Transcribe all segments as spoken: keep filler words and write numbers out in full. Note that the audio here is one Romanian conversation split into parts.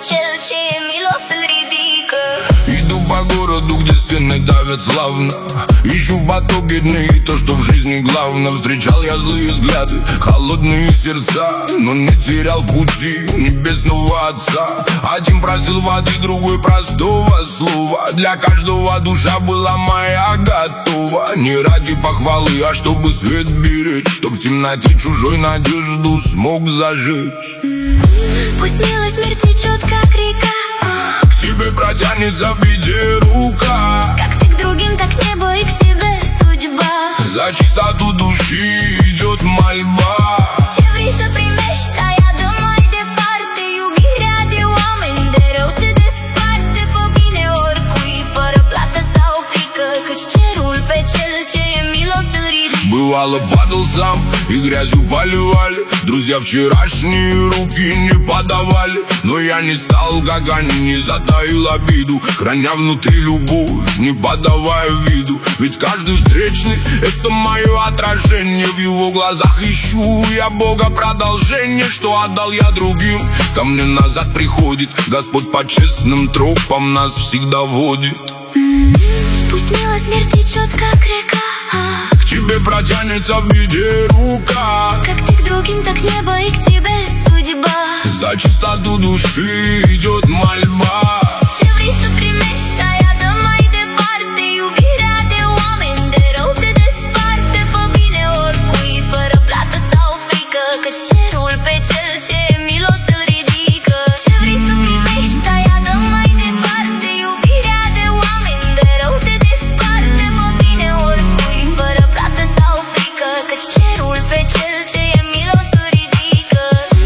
cel ce e milos îl ridică. Иду по городу, где стены давят славно. Ищу в потоке дней то, что в жизни главно. Встречал я злые взгляды, холодные сердца, но не терял в пути небесного Отца. Один просил воды, другой простого слова. Для каждого душа была моя готова. Не ради похвалы, а чтобы свет беречь, чтоб в темноте чужой надежду смог зажечь. Пусть милость мир течет, как река, к тебе протянется в беде рука. Как ты к другим, так небо и к тебе судьба. За чистоту души идет мольба. Ce vrei să primești, aia dă mai departe. Iubirea de oameni de rău te desparte. Fă bine oricui, fără plată sau frică, căci cerul pe cel ce e milos îl ridică. Бывало, падал сам и грязью поливали. Друзья вчерашние руки не подавали. Но я не стал, как они, не затаил обиду, храня внутри любовь, не подавая виду. Ведь каждый встречный — это мое отражение. В его глазах ищу я Бога продолжение. Что отдал я другим, ко мне назад приходит. Господь по честным тропам нас всегда водит. Пусть милость мир течет, как река, к тебе протянется в беде рука. Как ты к другим, так небо и к тебе судьба. За чистоту души идет мольба. Ce vrei să primești, aia dă mai departe. Iubirea de oameni de rău te desparte. Fă bine oricui, fără plată sau frică, căci cerul pe cel ce e milos îl ridică. Ce vrei să primești, aia dă mai departe. Iubirea de oameni de rău te desparte. Fă bine oricui, fără plată sau frică, căci cerul pe cel ce e milos îl ridică.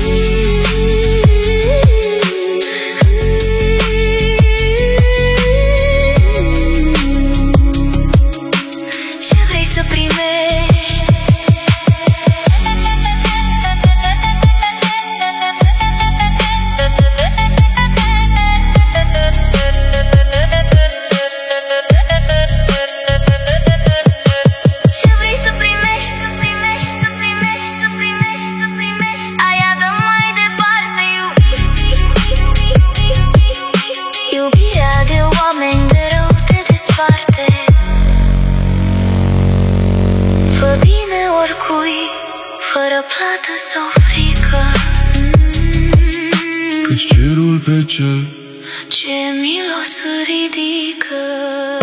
Ce vrei să primești? Ce vrei să primești? Să primești, să primești, să primești, să primești. Aia dă mai departe. Iubirea de oameni de rău te desparte. Fă bine oricui, fără plată sau frică, Căci cerul pe cel ce milos îl ridică.